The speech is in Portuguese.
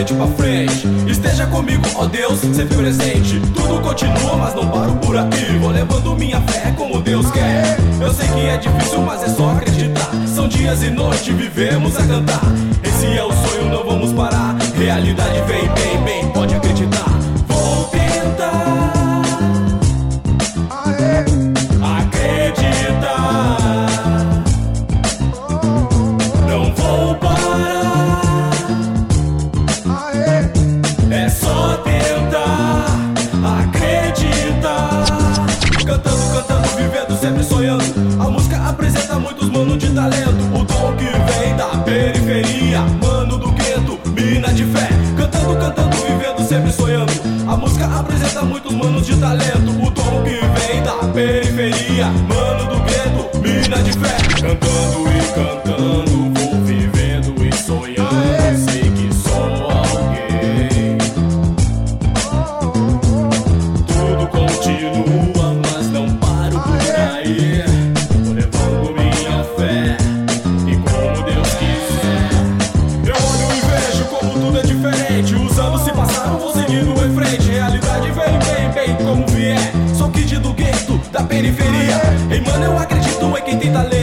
frente pra frente. Esteja comigo, ó Deus, sempre presente. Tudo continua, mas não paro por aí. Vou levando minha fé como Deus quer. Eu sei que é difícil, mas é só acreditar. São dias e noites, vivemos a cantar. Esse é o sonho, não vamos parar. Realidade vem, bem, bem, pode acreditar. Vou tentar acreditar. Não vou parar. É só tentar acreditar. Cantando, cantando, vivendo, sempre sonhando. A música apresenta muitos manos de talento. O dom que vem da periferia, mano do gueto, mina de fé. Cantando, cantando, vivendo, sempre sonhando. A música apresenta muitos manos de talento. O dom que vem da periferia, mano do gueto, mina de fé. Cantando e cantando, vou vivendo e sonhando. Sei que sou alguém. Tudo continua, mas não paro por aí. Vou levando minha fé e como Deus quiser. Eu olho e vejo como tudo é diferente. Os anos se passaram, vou seguindo em frente. Realidade vem, bem, bem, como vier. Sou kid do gueto, da periferia. Ei, mano, eu acredito em quem tem talento.